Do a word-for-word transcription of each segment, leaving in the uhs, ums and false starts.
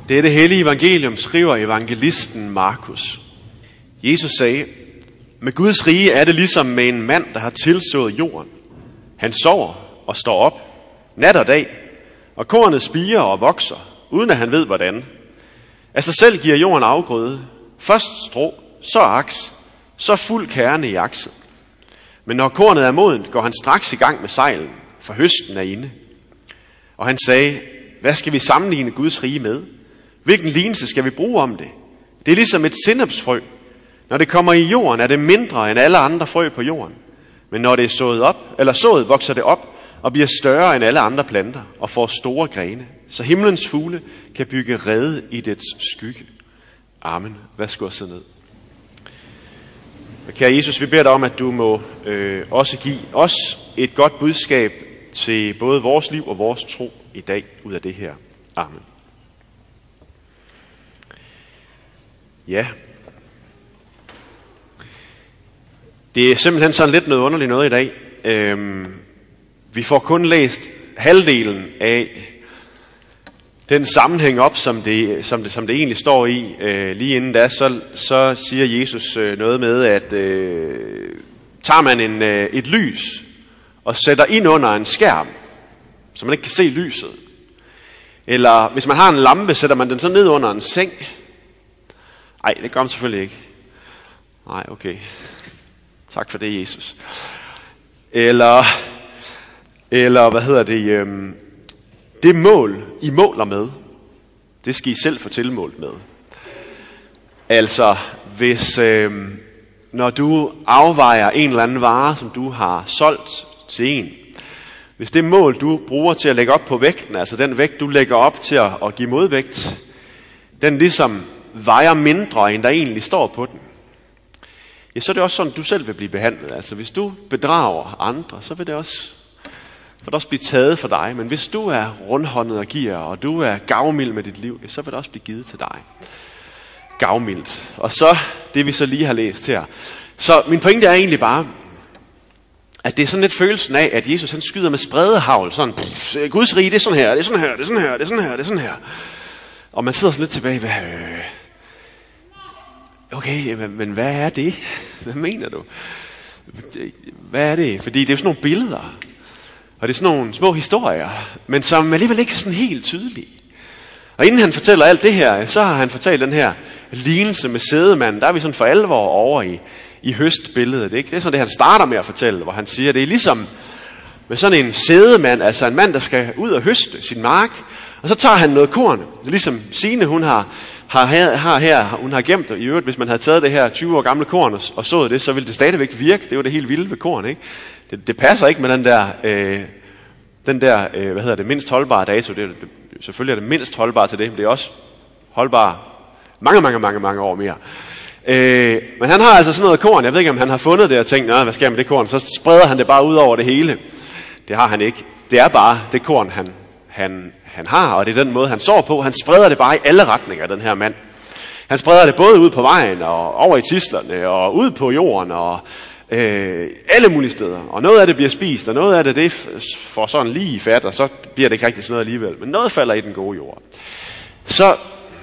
Dette hellige evangelium skriver evangelisten Markus. Jesus sagde, med Guds rige er det ligesom med en mand, der har tilsået jorden. Han sover og står op, nat og dag, og kornet spirer og vokser, uden at han ved hvordan. Af sig selv giver jorden afgrøde. Først strå, så aks, så fuld kerne i aksen. Men når kornet er modent, går han straks i gang med sejlen, for høsten er inde. Og han sagde, hvad skal vi sammenligne Guds rige med? Hvilken lignelse skal vi bruge om det? Det er ligesom et sennepsfrø. Når det kommer i jorden, er det mindre end alle andre frø på jorden. Men når det er sået op, eller sået, vokser det op og bliver større end alle andre planter og får store grene, så himlens fugle kan bygge rede i dets skygge. Amen. Værsgo at sidde ned. Kære Jesus, vi beder dig om, at du må øh, også give os et godt budskab til både vores liv og vores tro i dag ud af det her. Amen. Ja. Det er simpelthen sådan lidt noget underligt noget i dag. Øhm, vi får kun læst halvdelen af den sammenhæng op, som det, som det, som det egentlig står i. Øh, lige inden da, så, så siger Jesus øh, noget med, at øh, tager man en, øh, et lys og sætter ind under en skærm, så man ikke kan se lyset. Eller hvis man har en lampe, sætter man den så ned under en seng. Nej, det gør man selvfølgelig ikke. Nej, okay. Tak for det, Jesus. Eller, eller hvad hedder det, øhm, det mål, I måler med, det skal I selv få tilmålt med. Altså, hvis, øhm, når du afvejer en eller anden vare, som du har solgt til en, hvis det mål, du bruger til at lægge op på vægten, altså den vægt, du lægger op til at, at give modvægt, den ligesom vejer mindre, end der egentlig står på den, ja, så er det også sådan, du selv vil blive behandlet. Altså, hvis du bedrager andre, så vil det også, vil det også blive taget for dig. Men hvis du er rundhåndet og giver, og du er gavmild med dit liv, så vil det også blive givet til dig. Gavmildt. Og så det, vi så lige har læst her. Så min pointe er egentlig bare, at det er sådan lidt følelsen af, at Jesus han skyder med spredehagl. Sådan, pff, Guds rige, det er sådan her, det er sådan her, det er sådan her, det er sådan her, det er sådan her. Og man sidder sådan lidt tilbage ved, øh, okay, men, men hvad er det? Hvad mener du? Hvad er det? Fordi det er jo sådan nogle billeder, og det er sådan nogle små historier, men som alligevel ikke er sådan helt tydelige. Og inden han fortæller alt det her, så har han fortalt den her lignelse med sædemanden. Der er vi sådan for alvor over i, i høstbilledet. Ikke? Det er sådan det, han starter med at fortælle, hvor han siger, det er ligesom med sådan en sædemand, altså en mand, der skal ud og høste sin mark, og så tager han noget korn, ligesom Signe, hun har, har, her, har her, hun har gemt, og i øvrigt, hvis man havde taget det her tyve år gamle korn og, og sået det, så ville det stadigvæk virke. Det er jo det helt vilde ved korn, ikke? Det, det passer ikke med den der, øh, den der øh, hvad hedder det, mindst holdbare dato. Det er, det, selvfølgelig er det mindst holdbare til det, men det er også holdbare mange, mange, mange, mange år mere. Øh, men han har altså sådan noget korn, jeg ved ikke, om han har fundet det og tænkt, hvad sker med det korn? Så spreder han det bare ud over det hele. Det har han ikke. Det er bare det korn, han, han, han har, og det er den måde, han sår på. Han spreder det bare i alle retninger, den her mand. Han spreder det både ud på vejen, og over i tislerne, og ud på jorden, og øh, alle mulige steder. Og noget af det bliver spist, og noget af det, det får sådan lige fat, og så bliver det ikke rigtig sådan noget alligevel. Men noget falder i den gode jord. Så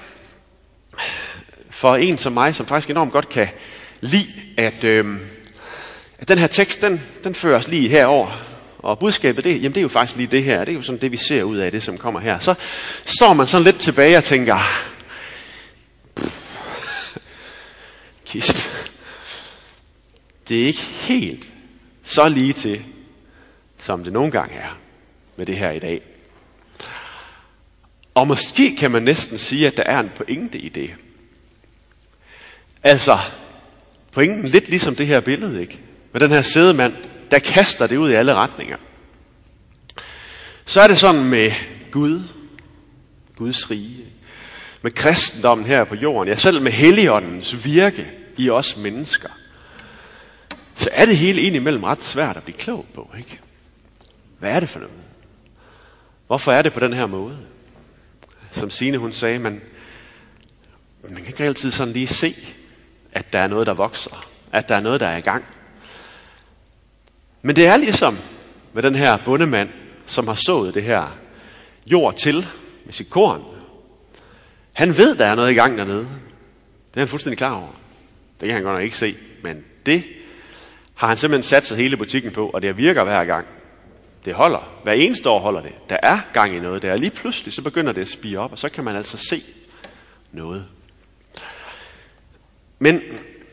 for en som mig, som faktisk enormt godt kan lide, at, øh, at den her tekst, den, den fører os lige herover. Og budskabet, det, jamen det er jo faktisk lige det her. Det er jo sådan det, vi ser ud af det, som kommer her. Så står man sådan lidt tilbage og tænker, kisp. Det er ikke helt så lige til, som det nogle gange er med det her i dag. Og måske kan man næsten sige, at der er en pointe i det. Altså, pointen lidt ligesom det her billede, ikke? Med den her sædemand, der kaster det ud i alle retninger. Så er det sådan med Gud, Guds rige, med kristendommen her på jorden, ja selv med Helligåndens virke i os mennesker, så er det hele indimellem ret svært at blive klog på, ikke? Hvad er det for noget? Hvorfor er det på den her måde? Som Signe hun sagde, man, man kan ikke altid sådan lige se, at der er noget, der vokser, at der er noget, der er i gang. Men det er ligesom med den her bondemand, som har sået det her jord til med sit korn. Han ved, der er noget i gang dernede. Det er han fuldstændig klar over. Det kan han godt nok ikke se, men det har han simpelthen sat sig hele butikken på, og det virker hver gang. Det holder. Hver eneste år holder det. Der er gang i noget der. Lige pludselig så begynder det at spire op, og så kan man altså se noget. Men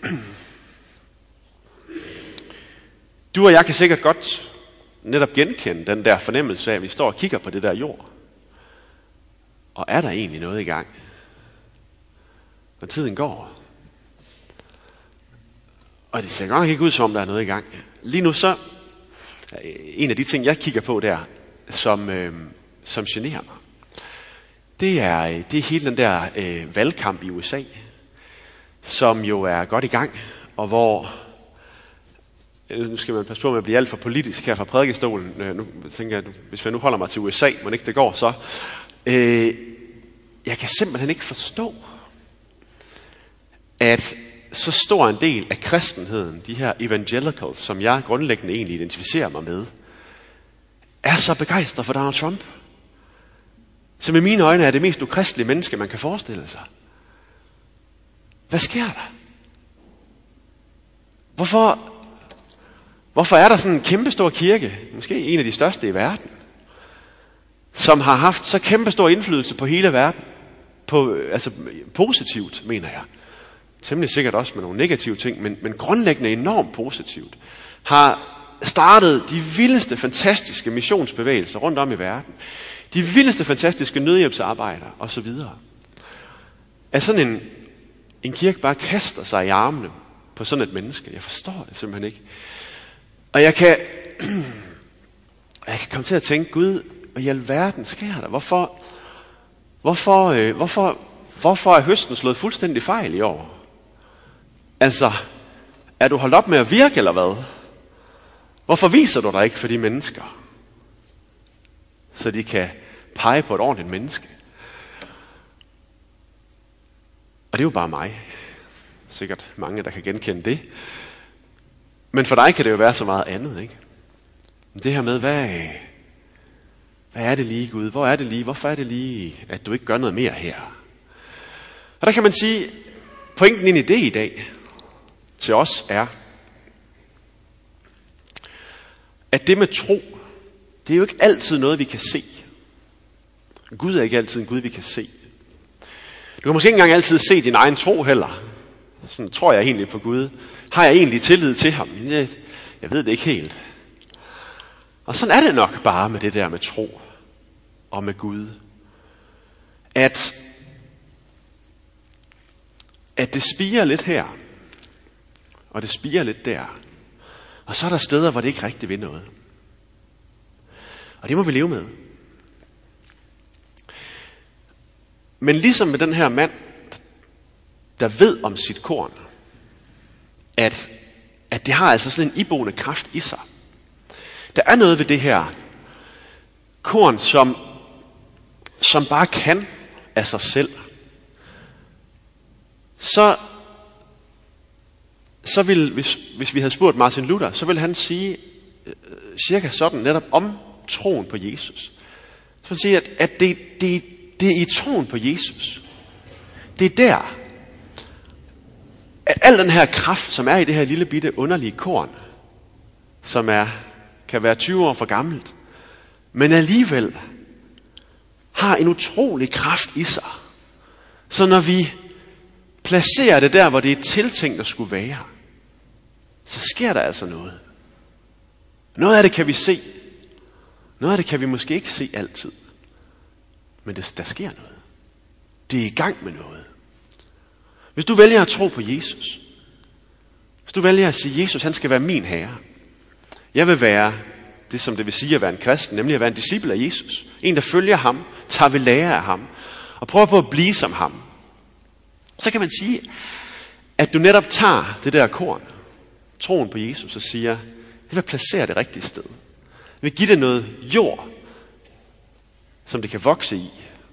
du og jeg kan sikkert godt netop genkende den der fornemmelse af, at vi står og kigger på det der jord. Og er der egentlig noget i gang? Når tiden går. Og det ser godt nok ikke ud, som om der er noget i gang. Lige nu så, en af de ting, jeg kigger på der, som, øh, som generer mig, det er, det er hele den der øh, valgkamp i U S A, som jo er godt i gang, og hvor, nu skal man passe på med at blive alt for politisk her fra prædikestolen. Nu tænker jeg, hvis jeg nu holder mig til U S A, men ikke det går så. Øh, jeg kan simpelthen ikke forstå, at så stor en del af kristenheden, de her evangelicals, som jeg grundlæggende egentlig identificerer mig med, er så begejstret for Donald Trump. Som i mine øjne er det mest ukristelige menneske, man kan forestille sig. Hvad sker der? Hvorfor, hvorfor er der sådan en kæmpestor kirke, måske en af de største i verden, som har haft så kæmpestor indflydelse på hele verden, på, altså positivt, mener jeg. Temmelig sikkert også med nogle negative ting, men, men grundlæggende enormt positivt, har startet de vildeste, fantastiske missionsbevægelser rundt om i verden. De vildeste, fantastiske nødhjælpsarbejder osv. At sådan en, en kirke bare kaster sig i armene på sådan et menneske. Jeg forstår det simpelthen ikke. Og jeg kan, jeg kan komme til at tænke, Gud, hvad i alverden sker der? Hvorfor, hvorfor, øh, hvorfor, hvorfor er høsten slået fuldstændig fejl i år? Altså, er du holdt op med at virke, eller hvad? Hvorfor viser du dig ikke for de mennesker? Så de kan pege på et ordentligt menneske. Og det er jo bare mig. Sikkert mange, der kan genkende det. Men for dig kan det jo være så meget andet, ikke? Det her med, hvad, hvad er det lige, Gud? Hvor er det lige? Hvorfor er det lige, at du ikke gør noget mere her? Og der kan man sige, pointen ind i det i dag, til os er, at det med tro, det er jo ikke altid noget, vi kan se. Gud er ikke altid en Gud, vi kan se. Du kan måske ikke engang altid se din egen tro heller. Sådan tror jeg egentlig på Gud. Har jeg egentlig tillid til ham? Jeg, jeg ved det ikke helt. Og sådan er det nok bare med det der med tro og med Gud. At, at det spirer lidt her, og det spirer lidt der. Og så er der steder, hvor det ikke rigtig vil noget. Og det må vi leve med. Men ligesom med den her mand, der ved om sit korn, at, at det har altså sådan en iboende kraft i sig. Der er noget ved det her korn, som, som bare kan af sig selv. Så, så vil, hvis, hvis vi havde spurgt Martin Luther, så vil han sige øh, cirka sådan netop om troen på Jesus. Så vil han sige, at, at det, det, det er i troen på Jesus. Det er der, at al den her kraft, som er i det her lille bitte underlige korn, som er, kan være tyve år for gammelt, men alligevel har en utrolig kraft i sig. Så når vi placerer det der, hvor det er tiltænkt at skulle være, så sker der altså noget. Noget af det kan vi se. Noget af det kan vi måske ikke se altid. Men det, der sker noget. Det er i gang med noget. Hvis du vælger at tro på Jesus, hvis du vælger at sige, Jesus han skal være min herre, jeg vil være det, som det vil sige at være en kristen, nemlig at være en disciple af Jesus. En, der følger ham, tager ved lære af ham, og prøver på at blive som ham. Så kan man sige, at du netop tager det der korn, troen på Jesus, og siger, jeg vil placere det rigtige sted. Jeg vil give det noget jord, som det kan vokse i.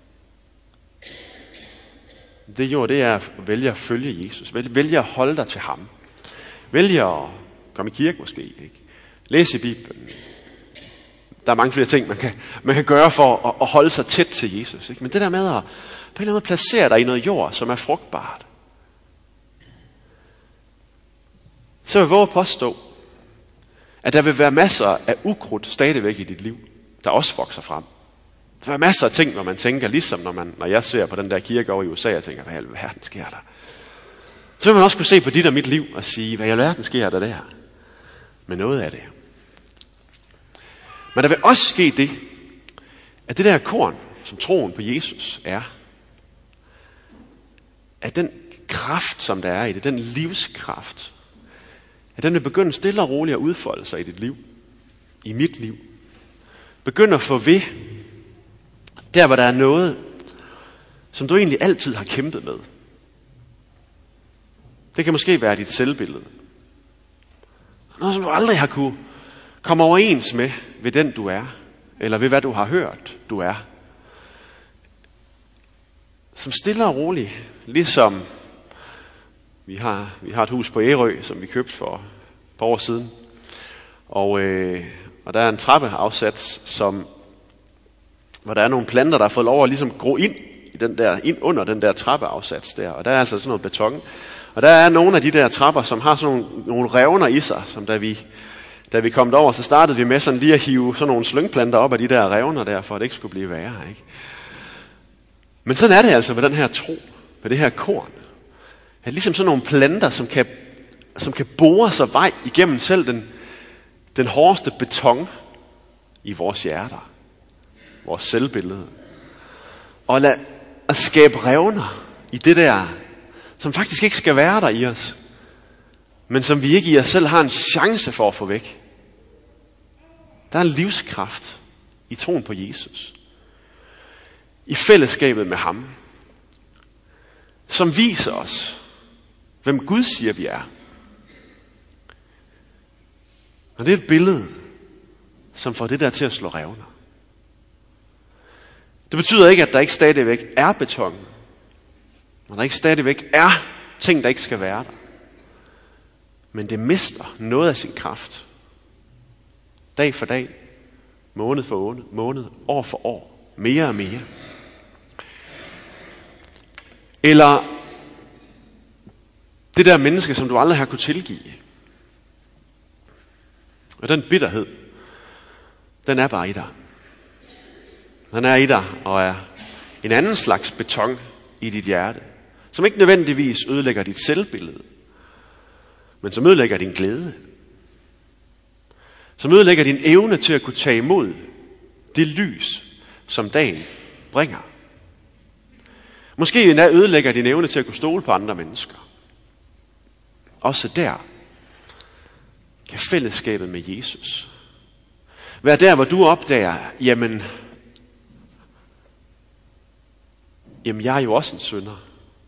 Det jord, det er at vælge at følge Jesus. Vælge at holde dig til ham. Vælge at komme i kirke måske. Ikke? Læse i Bibelen. Der er mange flere ting, man kan, man kan gøre for at, at holde sig tæt til Jesus. Ikke? Men det der med at på en eller anden måde placere dig i noget jord, som er frugtbart, så vil jeg våge at påstå, at der vil være masser af ukrudt stadigvæk i dit liv, der også vokser frem. Der vil være masser af ting, hvor man tænker, ligesom når, man, når jeg ser på den der kirke over i U S A, og tænker, hvad i alverden sker der? Så vil man også kunne se på dit og mit liv og sige, hvad i alverden sker der der? Men noget af det. Men der vil også ske det, at det der korn, som troen på Jesus er, at den kraft, som der er i det, den livskraft, at den vil begynde stille og roligt at udfolde sig i dit liv, i mit liv. Begynd at få ved, der hvor der er noget, som du egentlig altid har kæmpet med. Det kan måske være dit selvbillede. Noget, som du aldrig har kunne komme overens med ved den du er, eller ved hvad du har hørt du er. Som stille og roligt, ligesom vi har, vi har et hus på Ærø, som vi købte for et par år siden. Og, øh, og der er en trappeafsats, som, hvor der er nogle planter, der har fået lov at ligesom gro ind, i den der, ind under den der trappeafsats der. Og der er altså sådan noget beton. Og der er nogle af de der trapper, som har sådan nogle, nogle revner i sig, som da vi, da vi kom derover, så startede vi med sådan lige at hive sådan nogle slyngplanter op af de der revner der, for at det ikke skulle blive værre. Ikke? Men sådan er det altså med den her tro, med det her korn. At ligesom sådan nogle planter, som kan, som kan bore sig vej igennem selv den, den hårdeste beton i vores hjerter, vores selvbillede. Og lad at skabe revner i det der, som faktisk ikke skal være der i os, men som vi ikke i os selv har en chance for at få væk. Der er en livskraft i troen på Jesus. I fællesskabet med ham. Som viser os, hvem Gud siger vi er. Og det er et billede, som får det der til at slå revner. Det betyder ikke, at der ikke stadigvæk er beton. Og der ikke stadigvæk er ting, der ikke skal være der. Men det mister noget af sin kraft. Dag for dag, måned for måned, år for år, mere og mere. Eller det der menneske, som du aldrig har kunne tilgive. Og den bitterhed, den er bare i dig. Den er i dig og er en anden slags beton i dit hjerte, som ikke nødvendigvis ødelægger dit selvbillede, men som ødelægger din glæde. Som ødelægger din evne til at kunne tage imod det lys, som dagen bringer. Måske endda ødelægger din evne til at kunne stole på andre mennesker. Også der kan fællesskabet med Jesus være der, hvor du opdager, jamen, jamen jeg er jo også en synder.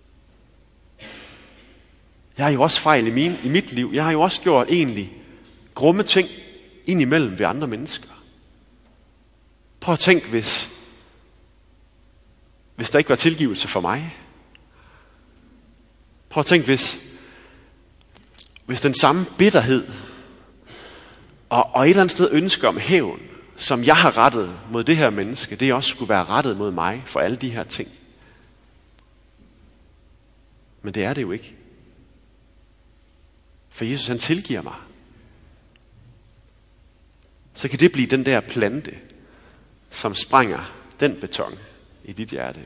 Jeg har jo også fejl i, min, i mit liv. Jeg har jo også gjort egentlig grumme ting indimellem ved andre mennesker. Prøv at tænke, hvis, hvis der ikke var tilgivelse for mig. Prøv at tænke, hvis, hvis den samme bitterhed og, og et eller andet sted ønske om hævn, som jeg har rettet mod det her menneske, det også skulle være rettet mod mig for alle de her ting. Men det er det jo ikke. For Jesus, han tilgiver mig. Så kan det blive den der plante, som sprænger den beton i dit hjerte.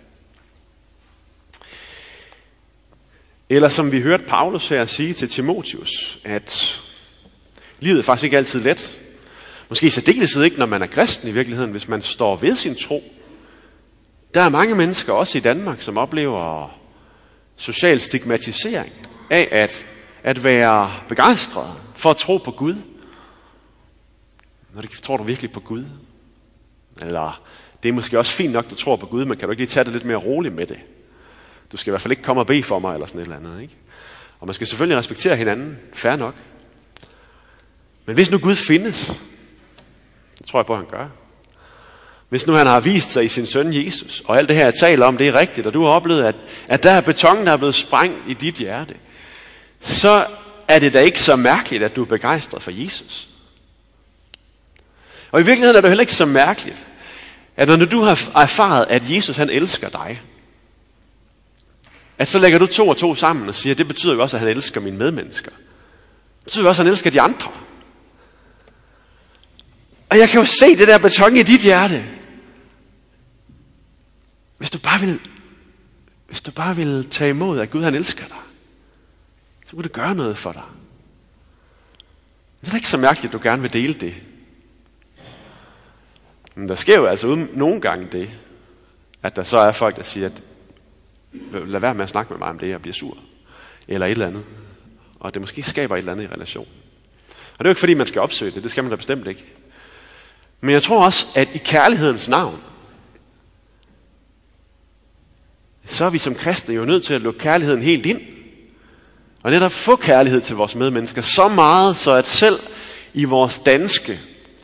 Eller som vi hørte Paulus her sige til Timotheus, at livet er faktisk ikke altid let. Måske i særdeleshed ikke, når man er kristen i virkeligheden, hvis man står ved sin tro. Der er mange mennesker, også i Danmark, som oplever social stigmatisering af at, at være begejstret for at tro på Gud. Når du tror du virkelig på Gud? Eller det er måske også fint nok, du tror på Gud, men kan du ikke lige tage det lidt mere roligt med det? Du skal i hvert fald ikke komme og bede for mig, eller sådan et eller andet, ikke? Og man skal selvfølgelig respektere hinanden, fair nok. Men hvis nu Gud findes, det tror jeg på, at han gør. Hvis nu han har vist sig i sin søn Jesus, og alt det her, jeg taler om, det er rigtigt, og du har oplevet, at, at der er beton, der er blevet sprængt i dit hjerte, så er det da ikke så mærkeligt, at du er begejstret for Jesus. Og i virkeligheden er det heller ikke så mærkeligt, at når du har erfaret, at Jesus han elsker dig, at så lægger du to og to sammen og siger, at det betyder jo også, at han elsker mine medmennesker. Det betyder jo også, at han elsker de andre. Og jeg kan jo se det der beton i dit hjerte. Hvis du bare vil, hvis du bare vil tage imod, at Gud han elsker dig, så kunne det gøre noget for dig. Det er da ikke så mærkeligt, at du gerne vil dele det. Men der sker jo altså uden nogle gange det, at der så er folk, der siger, at lad være med at snakke med mig om det, jeg bliver sur. Eller et eller andet. Og det måske skaber et eller andet i relation. Og det er jo ikke fordi, man skal opsøge det. Det skal man da bestemt ikke. Men jeg tror også, at i kærlighedens navn, så er vi som kristne jo nødt til at lukke kærligheden helt ind. Og netop få kærlighed til vores medmennesker så meget, så at selv i vores danske,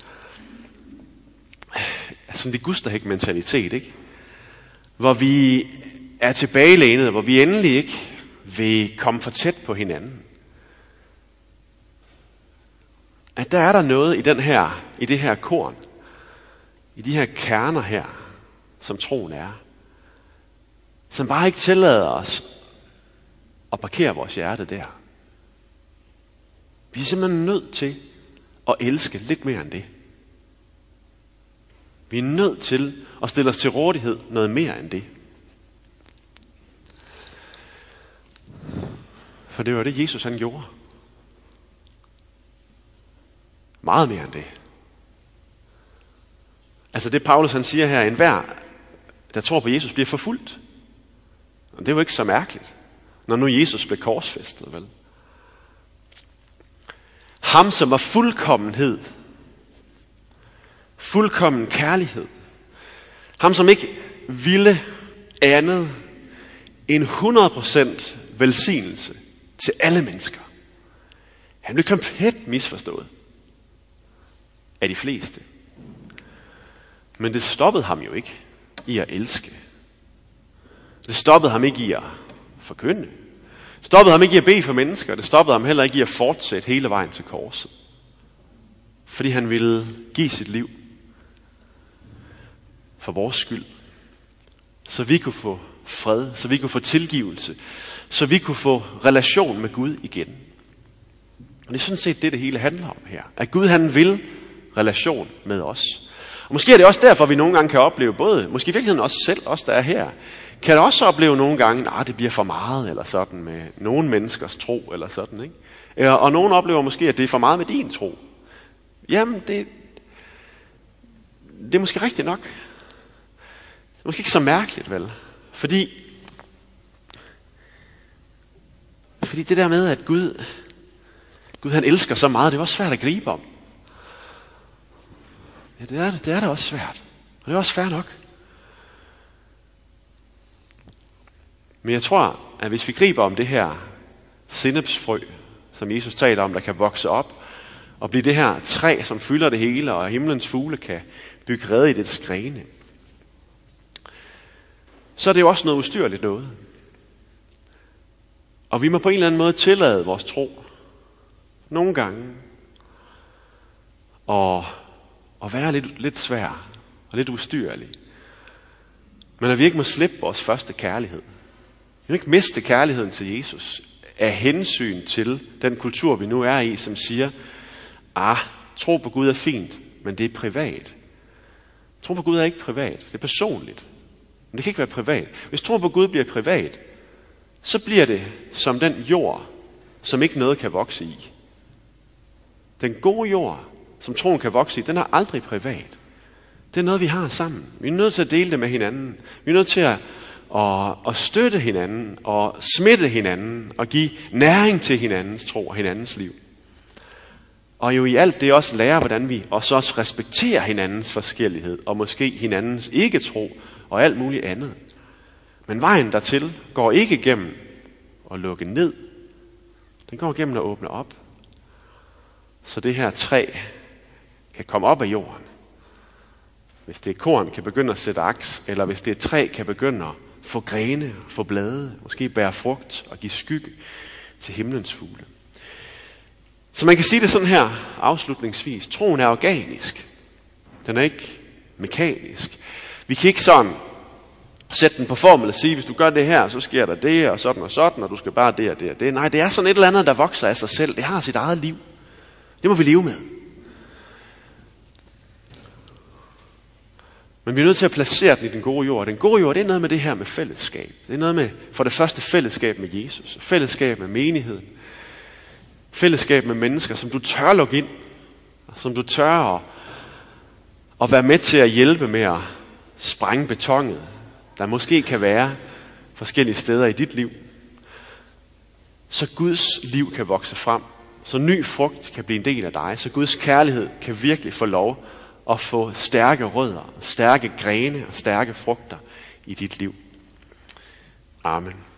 sådan det Gusterhæk mentalitet, ikke? Hvor vi er tilbagelænet, hvor vi endelig ikke vil komme for tæt på hinanden. At der er der noget i den her, i det her korn, i de her kerner her, som troen er, som bare ikke tillader os at parkere vores hjerte der. Vi er simpelthen nødt til at elske lidt mere end det. Vi er nødt til at stille os til rådighed noget mere end det. For det var det, Jesus han gjorde. Meget mere end det. Altså det Paulus han siger her, enhver, der tror på Jesus, bliver forfulgt. Og det er jo ikke så mærkeligt, når nu Jesus blev korsfæstet, vel? Ham, som var fuldkommenhed, fuldkommen kærlighed. Ham, som ikke ville andet end hundrede procent velsignelse til alle mennesker. Han blev komplet misforstået af de fleste. Men det stoppede ham jo ikke i at elske. Det stoppede ham ikke i at forkynde. Det stoppede ham ikke i at bede for mennesker. Det stoppede ham heller ikke i at fortsætte hele vejen til korset. Fordi han ville give sit liv for vores skyld. Så vi kunne få fred, så vi kunne få tilgivelse, så vi kunne få relation med Gud igen. Og det er sådan set det, det hele handler om her. At Gud han vil relation med os. Og måske er det også derfor, vi nogle gange kan opleve, både, måske i virkeligheden også selv, os der er her, kan også opleve nogle gange, at det bliver for meget, eller sådan, med nogle menneskers tro, eller sådan, ikke? Og nogen oplever måske, at det er for meget med din tro. Jamen, det, det er måske rigtigt nok. Det er måske ikke så mærkeligt, vel? Fordi, fordi det der med, at Gud, Gud han elsker så meget, det er også svært at gribe om. Ja, det er, det er da også svært. Og det er også fair nok. Men jeg tror, at hvis vi griber om det her sennepsfrø, som Jesus taler om, der kan vokse op, og blive det her træ, som fylder det hele, og himlens fugle kan bygge rede i dets grene, så er det jo også noget ustyrligt noget. Og vi må på en eller anden måde tillade vores tro, nogle gange, og, og være lidt, lidt svær, og lidt ustyrlig. Men at vi ikke må slippe vores første kærlighed. Vi må ikke miste kærligheden til Jesus af hensyn til den kultur, vi nu er i, som siger, ah, tro på Gud er fint, men det er privat. Tro på Gud er ikke privat, det er personligt. Men det kan ikke være privat. Hvis tro på Gud bliver privat, så bliver det som den jord, som ikke noget kan vokse i. Den gode jord, som troen kan vokse i, den er aldrig privat. Det er noget, vi har sammen. Vi er nødt til at dele det med hinanden. Vi er nødt til at, at, at støtte hinanden, og smitte hinanden, og give næring til hinandens tro og hinandens liv. Og jo i alt det også lære, hvordan vi også, også respekterer hinandens forskellighed, og måske hinandens ikke-tro, og alt muligt andet. Men vejen dertil går ikke gennem at lukke ned. Den går gennem at åbne op. Så det her træ kan komme op af jorden. Hvis det er korn, kan begynde at sætte aks, eller hvis det er træ, kan begynde at få grene, få blade, måske bære frugt og give skygge til himlens fugle. Så man kan sige det sådan her afslutningsvis. Troen er organisk. Den er ikke mekanisk. Vi kan ikke sådan sætte den på formel og sige, hvis du gør det her, så sker der det, og sådan og sådan, og du skal bare det og det og det. Nej, det er sådan et eller andet, der vokser af sig selv. Det har sit eget liv. Det må vi leve med. Men vi er nødt til at placere den i den gode jord. Den gode jord, det er noget med det her med fællesskab. Det er noget med, for det første, fællesskab med Jesus. Fællesskab med menigheden. Fællesskab med mennesker, som du tør lukke ind. Som du tør at, at være med til at hjælpe med at sprænge betonet, der måske kan være forskellige steder i dit liv. Så Guds liv kan vokse frem. Så ny frugt kan blive en del af dig. Så Guds kærlighed kan virkelig få lov at få stærke rødder, stærke grene og stærke frugter i dit liv. Amen.